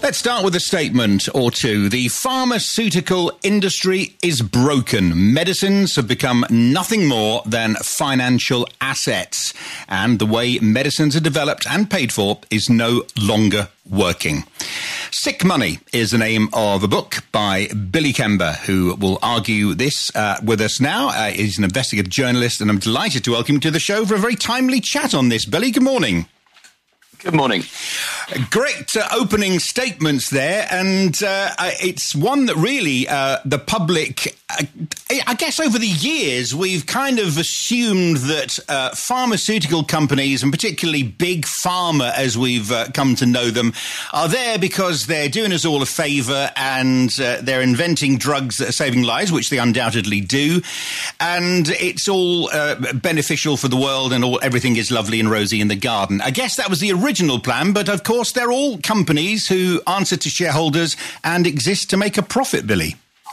Let's start with a statement or two. The pharmaceutical industry is broken. Medicines have become nothing more than financial assets. And the way medicines are developed and paid for is no longer working. Sick Money is the name of a book by Billy Kember, who will argue this with us now. He's an investigative journalist, and I'm delighted to welcome him to the show for a very timely chat on this. Billy, good morning. Good morning. Great opening statements there, and it's one that really the public, I guess over the years, we've kind of assumed that pharmaceutical companies, and particularly big pharma as we've come to know them, are there because they're doing us all a favour and they're inventing drugs that are saving lives, which they undoubtedly do, and it's all beneficial for the world and everything is lovely and rosy in the garden. I guess that was the original plan, but of course they're all companies who answer to shareholders and exist to make a profit, Billy.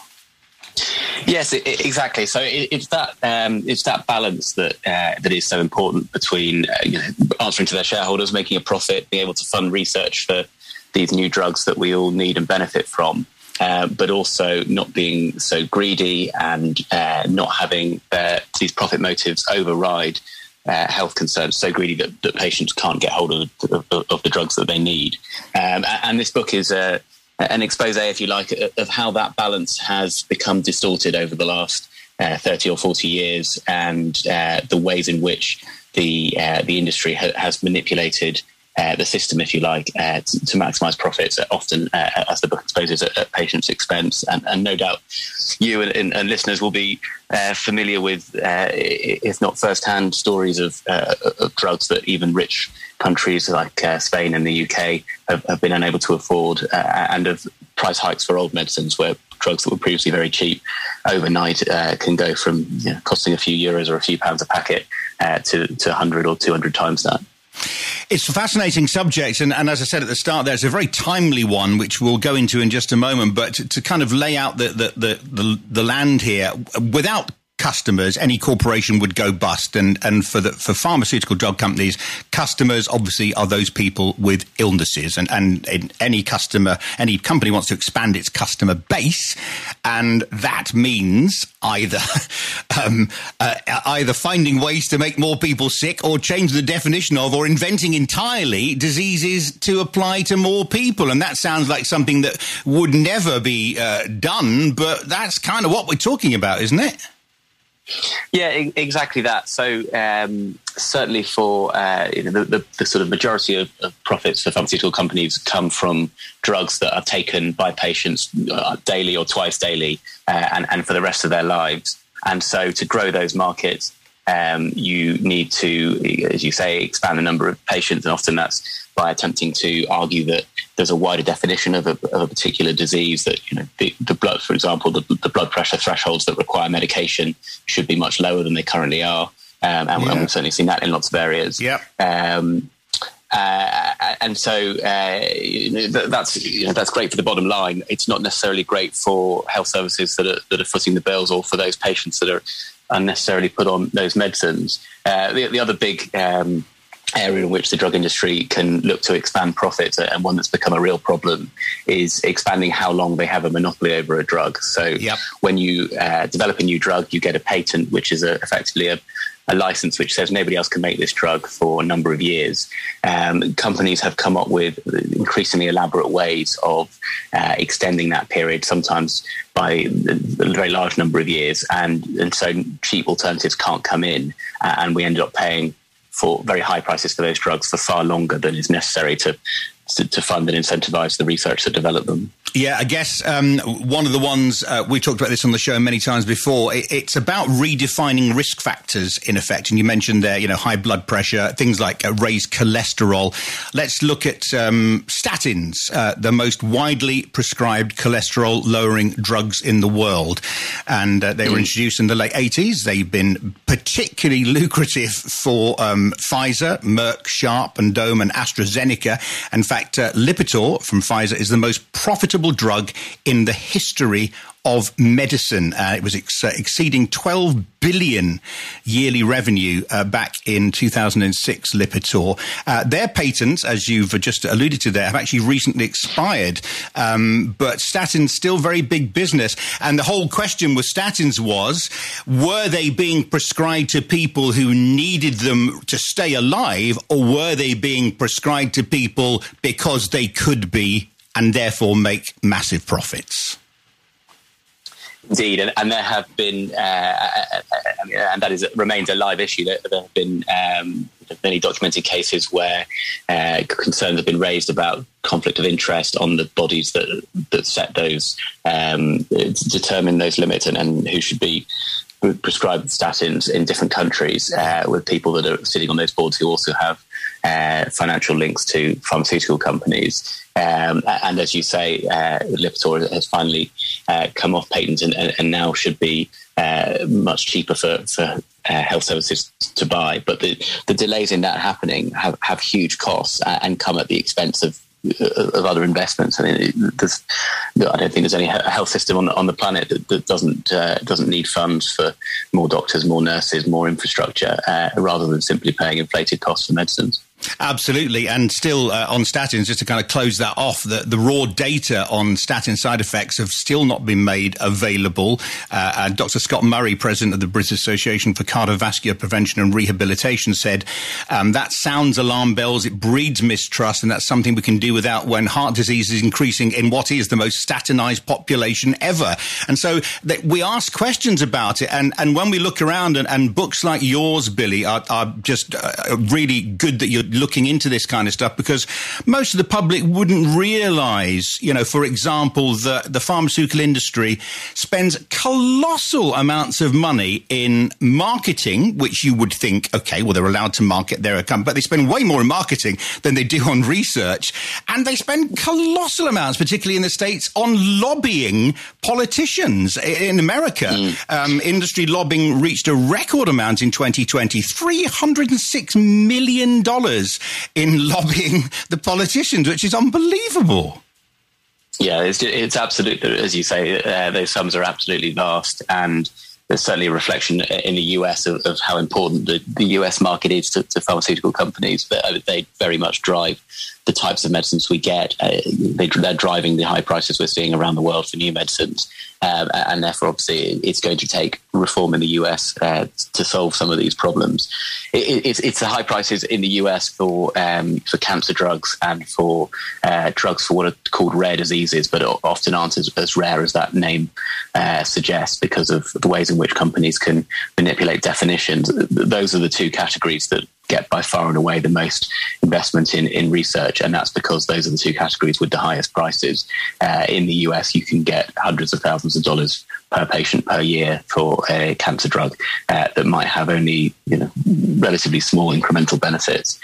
Yes, exactly. So it's that balance that is so important between answering to their shareholders, making a profit, being able to fund research for these new drugs that we all need and benefit from, but also not being so greedy and not having these profit motives override health concerns, so greedy that patients can't get hold of the drugs that they need. And this book is an expose, if you like, of how that balance has become distorted over the last 30 or 40 years, and the ways in which the industry has manipulated the system, if you like, to maximise profits, often, as the book exposes, at patients' expense. And no doubt you and listeners will be familiar with, if not first-hand, stories of drugs that even rich countries like Spain and the UK have been unable to afford, and of price hikes for old medicines, where drugs that were previously very cheap overnight can go from costing a few euros or a few pounds a packet to 100 or 200 times that. It's a fascinating subject, and as I said at the start there, it's a very timely one, which we'll go into in just a moment, but to kind of lay out the land here, without customers, any corporation would go bust, and for pharmaceutical drug companies, customers obviously are those people with illnesses, and any company wants to expand its customer base, and that means either finding ways to make more people sick, or change the definition of, or inventing entirely diseases to apply to more people. And that sounds like something that would never be done, but that's kind of what we're talking about, isn't it? Yeah, exactly that. So certainly for the sort of majority of profits for pharmaceutical companies come from drugs that are taken by patients daily or twice daily, and for the rest of their lives. And so to grow those markets, you need to, as you say, expand the number of patients, and often that's by attempting to argue that there's a wider definition of a particular disease, that the blood, for example, the blood pressure thresholds that require medication should be much lower than they currently are, and we've certainly seen that in lots of areas. Yeah. And so that's great for the bottom line. It's not necessarily great for health services that are footing the bills, or for those patients that are unnecessarily put on those medicines. The other big area in which the drug industry can look to expand profits, and one that's become a real problem, is expanding how long they have a monopoly over a drug. So when you develop a new drug, you get a patent, which is effectively a license which says nobody else can make this drug for a number of years. Companies have come up with increasingly elaborate ways of extending that period, sometimes by a very large number of years, and so cheap alternatives can't come in, and we ended up paying for very high prices for those drugs for far longer than is necessary to fund and incentivize the research that develop them. Yeah, I guess one of the ones, we talked about this on the show many times before, it's about redefining risk factors, in effect. And you mentioned there, high blood pressure, things like raised cholesterol. Let's look at statins, the most widely prescribed cholesterol-lowering drugs in the world. And they were introduced in the late 80s. They've been particularly lucrative for Pfizer, Merck, Sharp and Dohme and AstraZeneca. In fact, Lipitor from Pfizer is the most profitable profitable drug in the history of medicine. It was exceeding 12 billion yearly revenue back in 2006, Lipitor. Their patents, as you've just alluded to there, have actually recently expired. But statins still very big business. And the whole question with statins was, were they being prescribed to people who needed them to stay alive, or were they being prescribed to people because they could be and therefore make massive profits? Indeed, and there have been, and that remains a live issue. There have been many documented cases where concerns have been raised about conflict of interest on the bodies that set those, determine those limits, and who should be prescribed statins in different countries, with people that are sitting on those boards who also have financial links to pharmaceutical companies. And as you say, Lipitor has finally come off patent and now should be much cheaper for health services to buy. But the delays in that happening have huge costs and come at the expense of other investments. I mean, I don't think there's any health system on the planet that doesn't need funds for more doctors, more nurses, more infrastructure, rather than simply paying inflated costs for medicines. Absolutely. And still on statins, just to kind of close that off, the raw data on statin side effects have still not been made available. And Dr. Scott Murray, president of the British Association for Cardiovascular Prevention and Rehabilitation, said that sounds alarm bells. It breeds mistrust, and that's something we can do without when heart disease is increasing in what is the most statinized population ever. And so we ask questions about it. And when we look around, and books like yours, Billy, are just really good that you're looking into this kind of stuff, because most of the public wouldn't realize, for example, that the pharmaceutical industry spends colossal amounts of money in marketing, which you would think, okay, well, they're allowed to market their account, but they spend way more in marketing than they do on research. And they spend colossal amounts, particularly in the States, on lobbying politicians. In America, industry lobbying reached a record amount in 2020, $306 million in lobbying the politicians, which is unbelievable. Yeah, it's absolute. As you say, those sums are absolutely vast, and there's certainly a reflection in the US of how important the US market is to pharmaceutical companies. But they very much drive the types of medicines we get. They're driving the high prices we're seeing around the world for new medicines. And therefore, obviously, it's going to take reform in the US to solve some of these problems. It's the high prices in the US for cancer drugs and for drugs for what are called rare diseases, but often aren't as rare as that name suggests, because of the ways in which companies can manipulate definitions. Those are the two categories that get by far and away the most investment in research, and that's because those are the two categories with the highest prices. In the US, you can get hundreds of thousands of dollars per patient per year for a cancer drug that might have only relatively small incremental benefits,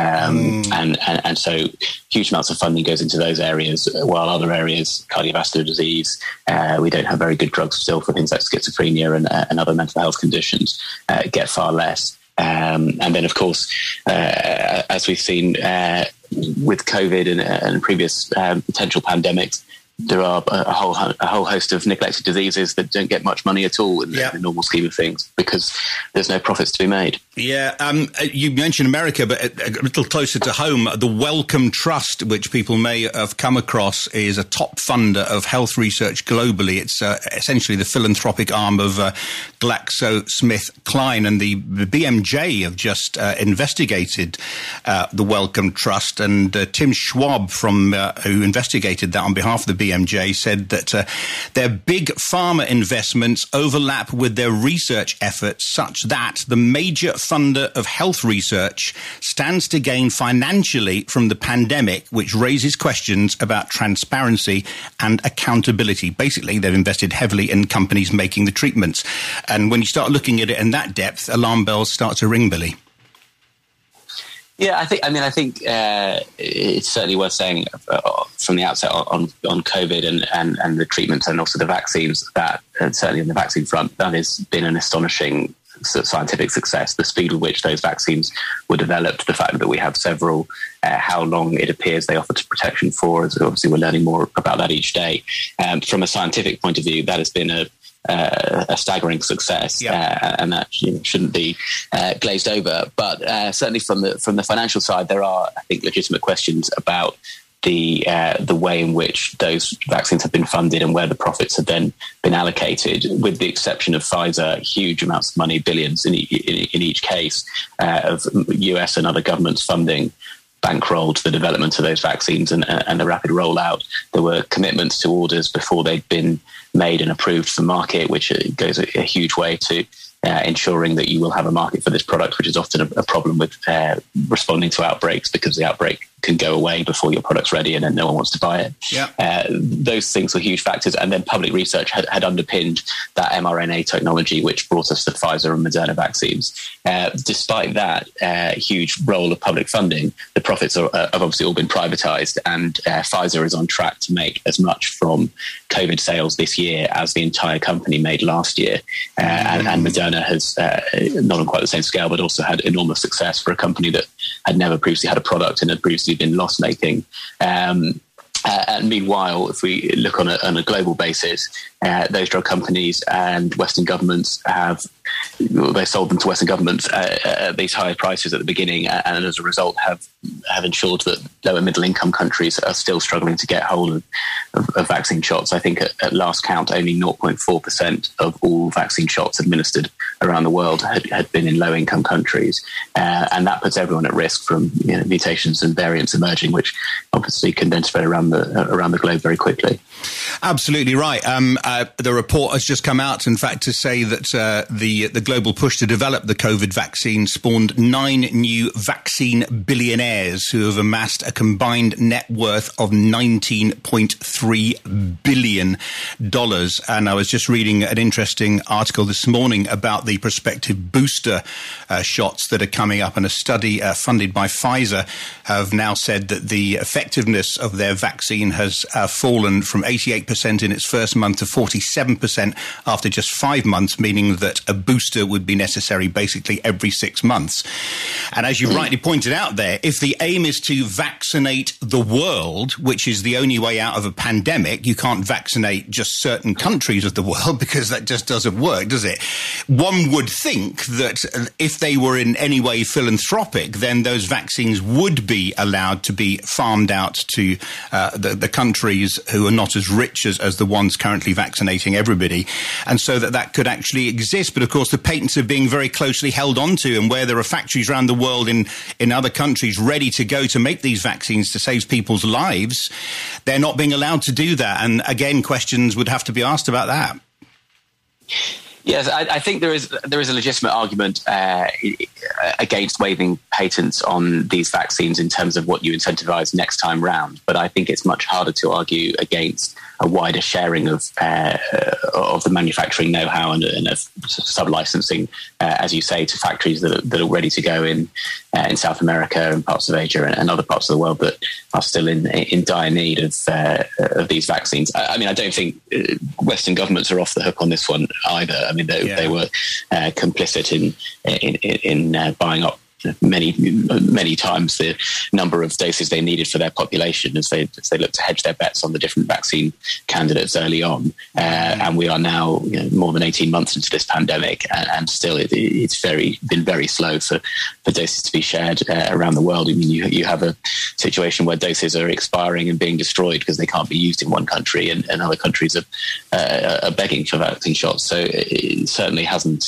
and so huge amounts of funding goes into those areas, while other areas, cardiovascular disease, we don't have very good drugs still for things like schizophrenia and other mental health conditions, get far less. And then, of course, as we've seen with COVID and previous potential pandemics, there are a whole host of neglected diseases that don't get much money at all in the normal scheme of things, because there's no profits to be made. Yeah, you mentioned America, but a little closer to home, the Wellcome Trust, which people may have come across, is a top funder of health research globally. It's essentially the philanthropic arm of GlaxoSmithKline, and the BMJ have just investigated the Wellcome Trust, and Tim Schwab, who investigated that on behalf of the BMJ, said that their big pharma investments overlap with their research efforts, such that the major funder of health research stands to gain financially from the pandemic, which raises questions about transparency and accountability. Basically, they've invested heavily in companies making the treatments. And when you start looking at it in that depth, alarm bells start to ring, Billy. Yeah, I think it's certainly worth saying from the outset on COVID and the treatments and also the vaccines, that certainly on the vaccine front, that has been an astonishing scientific success. The speed with which those vaccines were developed, the fact that we have several how long it appears they offer protection for. As obviously, we're learning more about that each day. From a scientific point of view, that has been a staggering success, and that shouldn't be glazed over. But certainly from the financial side, there are, I think, legitimate questions about the way in which those vaccines have been funded and where the profits have then been allocated. With the exception of Pfizer, huge amounts of money, billions in each case, of US and other governments funding bankrolled the development of those vaccines and the rapid rollout. There were commitments to orders before they'd been made and approved for market, which goes a huge way to ensuring that you will have a market for this product, which is often a problem with responding to outbreaks, because the outbreak can go away before your product's ready and then no one wants to buy it. Those things were huge factors. And then public research had underpinned that mRNA technology, which brought us the Pfizer and Moderna vaccines. Despite that huge role of public funding, the profits have obviously all been privatized, and Pfizer is on track to make as much from COVID sales this year as the entire company made last year. And Moderna has, not on quite the same scale, but also had enormous success for a company that had never previously had a product and had previously been loss-making. And meanwhile, if we look on a global basis, those drug companies and Western governments they sold them to Western governments at these higher prices at the beginning, and as a result have ensured that lower middle income countries are still struggling to get hold of vaccine shots. I think at last count, only 0.4% of all vaccine shots administered around the world had been in low income countries, and that puts everyone at risk from mutations and variants emerging, which obviously can then spread around the globe very quickly. Absolutely right. The report has just come out, in fact, to say that the global push to develop the COVID vaccine spawned 9 new vaccine billionaires who have amassed a combined net worth of $19.3 billion. And I was just reading an interesting article this morning about the prospective booster shots that are coming up, and a study funded by Pfizer have now said that the effectiveness of their vaccine has fallen from 88% in its first month to 47% after just 5 months, meaning that a booster would be necessary basically every 6 months. And as you rightly pointed out there, if the aim is to vaccinate the world, which is the only way out of a pandemic, you can't vaccinate just certain countries of the world, because that just doesn't work, does it? One would think that if they were in any way philanthropic, then those vaccines would be allowed to be farmed out to the countries who are not as rich as the ones currently vaccinating everybody, and so that could actually exist. But of course, the patents are being very closely held onto, and where there are factories around the world in other countries ready to go to make these vaccines to save people's lives, they're not being allowed to do that. And again, questions would have to be asked about that. Yes, I think there is a legitimate argument against waiving patents on these vaccines in terms of what you incentivize next time round. But I think it's much harder to argue against a wider sharing of the manufacturing know-how and of sub-licensing, as you say, to factories that are ready to go in South America and parts of Asia and other parts of the world that are still in dire need of these vaccines. I mean, I don't think Western governments are off the hook on this one either. I mean, they were complicit in buying up many times the number of doses they needed for their population as they look to hedge their bets on the different vaccine candidates early on. And we are now more than 18 months into this pandemic, and still it's been very slow for doses to be shared around the world. I mean, you have a situation where doses are expiring and being destroyed because they can't be used in one country, and other countries are begging for vaccine shots. So it certainly hasn't.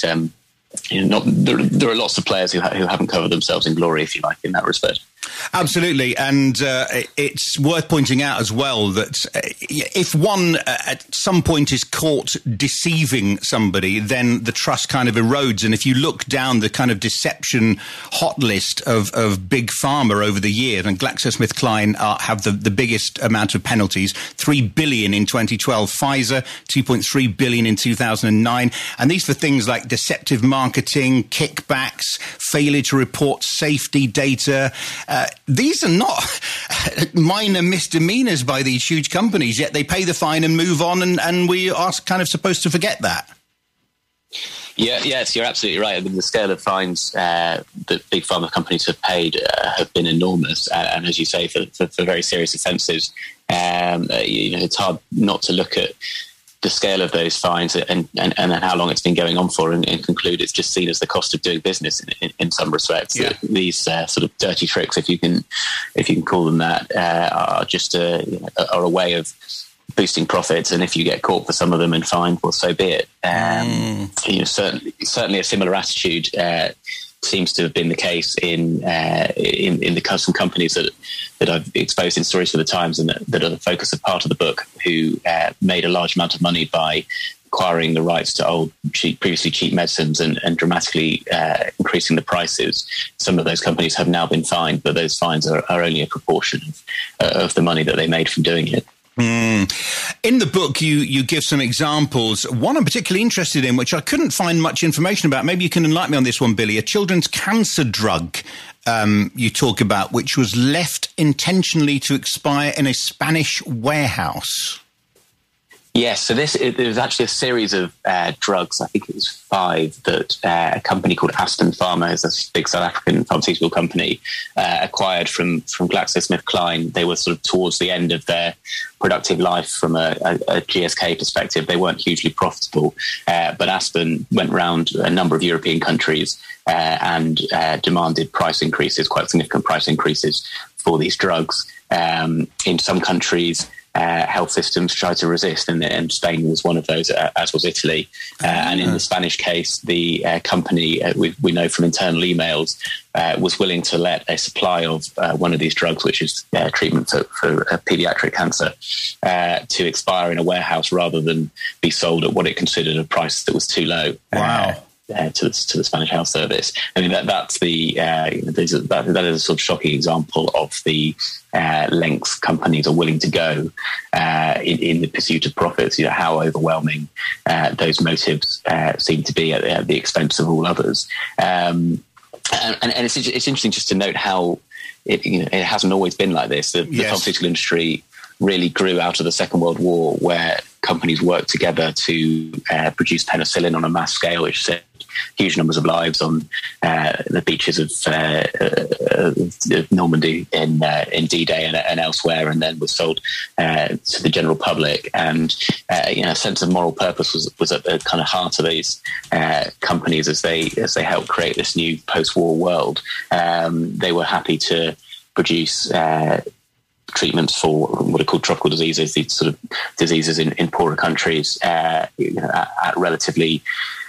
There are lots of players who haven't covered themselves in glory, if you like, in that respect. Absolutely. And it's worth pointing out as well that if one at some point is caught deceiving somebody, then the trust kind of erodes. And if you look down the kind of deception hot list of big pharma over the years, and GlaxoSmithKline have the biggest amount of penalties, $3 billion in 2012, Pfizer, $2.3 billion in 2009. And these for things like deceptive marketing, kickbacks, failure to report safety data. These are not minor misdemeanors by these huge companies, yet they pay the fine and move on, and we are kind of supposed to forget that. Yes, you're absolutely right. I mean, the scale of fines that big pharma companies have paid have been enormous, and as you say, for very serious offences, it's hard not to look at the scale of those fines and how long it's been going on for, and conclude it's just seen as the cost of doing business in some respects. Yeah. These sort of dirty tricks, if you can call them that, are just are a way of boosting profits, and if you get caught for some of them and fined, well, so be it. Certainly a similar attitude seems to have been the case in the custom companies that I've exposed in Stories for the Times, and that are the focus of part of the book, who made a large amount of money by acquiring the rights to previously cheap medicines and dramatically increasing the prices. Some of those companies have now been fined, but those fines are only a proportion of the money that they made from doing it. In the book, you give some examples. One I'm particularly interested in, which I couldn't find much information about. Maybe you can enlighten me on this one, Billy. A children's cancer drug you talk about, which was left intentionally to expire in a Spanish warehouse. Yes, so there was actually a series of drugs, I think it was 5, that a company called Aspen Pharma, is a big South African pharmaceutical company, acquired from GlaxoSmithKline. They were sort of towards the end of their productive life from a GSK perspective. They weren't hugely profitable, but Aspen went around a number of European countries and demanded price increases, quite significant price increases for these drugs. In some countries, health systems tried to resist, and Spain was one of those, as was Italy. And in the Spanish case, the company, we know from internal emails, was willing to let a supply of one of these drugs, which is treatment for paediatric cancer, to expire in a warehouse rather than be sold at what it considered a price that was too low. Wow. To the Spanish health service. I mean, that's that is a sort of shocking example of the lengths companies are willing to go in the pursuit of profits. How overwhelming those motives seem to be at the expense of all others. And it's interesting just to note how it hasn't always been like this. The pharmaceutical industry really grew out of the Second World War, where companies worked together to produce penicillin on a mass scale, which saved huge numbers of lives on the beaches of Normandy in D-Day and elsewhere, and then was sold to the general public. And a sense of moral purpose was at the kind of heart of these companies as they helped create this new post-war world. They were happy to produce treatments for what are called tropical diseases, these sort of diseases in poorer countries, at relatively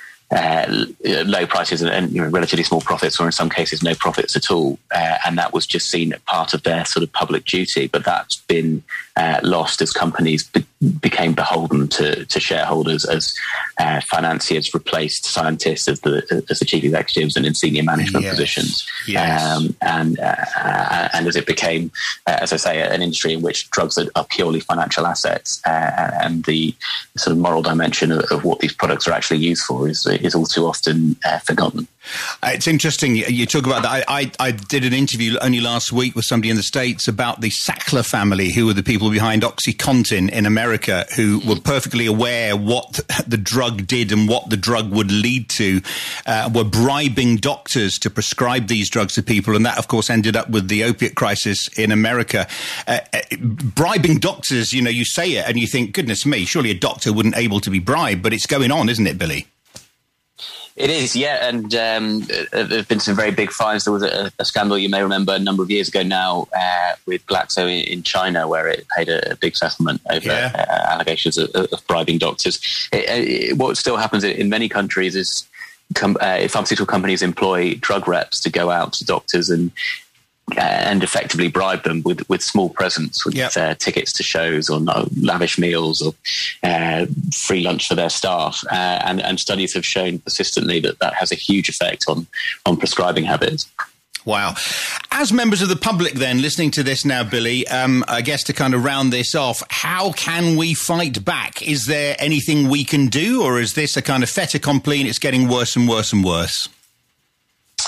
low prices and relatively small profits, or in some cases no profits at all. And that was just seen as part of their sort of public duty. But that's been lost as companies became beholden to shareholders, as financiers replaced scientists as the chief executives and in senior management positions. Yes. And as it became, as I say, an industry in which drugs are purely financial assets, and the sort of moral dimension of what these products are actually used for is all too often forgotten. It's interesting you talk about that. I did an interview only last week with somebody in the States about the Sackler family, who were the people behind OxyContin in America, who were perfectly aware what the drug did and what the drug would lead to, were bribing doctors to prescribe these drugs to people. And that, of course, ended up with the opiate crisis in America. Bribing doctors, you say it and you think, goodness me, surely a doctor wouldn't able to be bribed. But it's going on, isn't it, Billy? It is, yeah, and there have been some very big fines. There was a scandal you may remember a number of years ago now with Glaxo in China, where it paid a big settlement over allegations of bribing doctors. What still happens in many countries is pharmaceutical companies employ drug reps to go out to doctors and effectively bribe them with small presents, with tickets to shows or lavish meals or free lunch for their staff. And studies have shown persistently that has a huge effect on prescribing habits. Wow. As members of the public then, listening to this now, Billy, I guess to kind of round this off, how can we fight back? Is there anything we can do, or is this a kind of fait accompli and it's getting worse and worse and worse?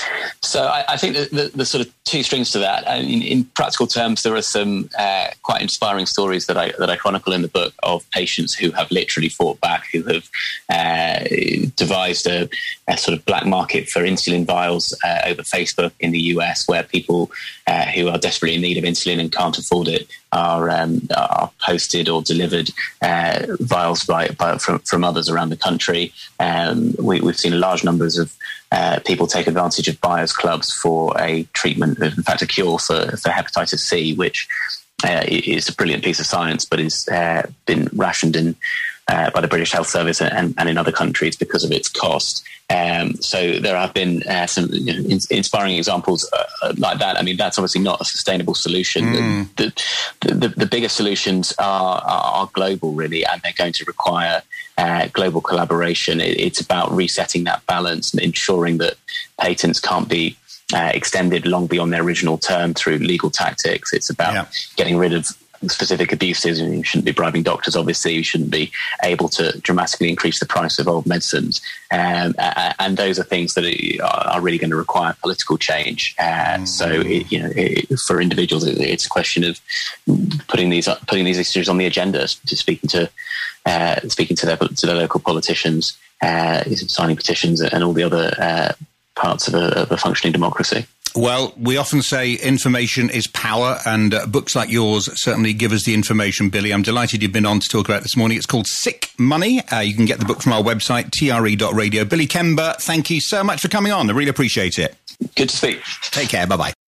So I think the sort of two strings to that. In practical terms, there are some quite inspiring stories that I chronicle in the book of patients who have literally fought back, who have devised a sort of black market for insulin vials over Facebook in the US, where people who are desperately in need of insulin and can't afford it are posted or delivered vials from others around the country. We've seen large numbers of people take advantage of buyers clubs for a treatment, in fact, a cure for hepatitis C, which is a brilliant piece of science, but has been rationed by the British Health Service and in other countries because of its cost. So there have been some inspiring examples like that. I mean, that's obviously not a sustainable solution. The bigger solutions are global, really, and they're going to require global collaboration. It's about resetting that balance and ensuring that patents can't be extended long beyond their original term through legal tactics. It's about getting rid of specific abuses. You shouldn't be bribing doctors, obviously. You shouldn't be able to dramatically increase the price of old medicines. And those are things that are really going to require political change. So, for individuals, it's a question of putting these issues on the agenda, speaking to their local politicians, signing petitions, and all the other parts of a functioning democracy. Well, we often say information is power, and books like yours certainly give us the information, Billy. I'm delighted you've been on to talk about it this morning. It's called Sick Money. You can get the book from our website, tre.radio. Billy Kember, thank you so much for coming on. I really appreciate it. Good to speak. Take care. Bye-bye.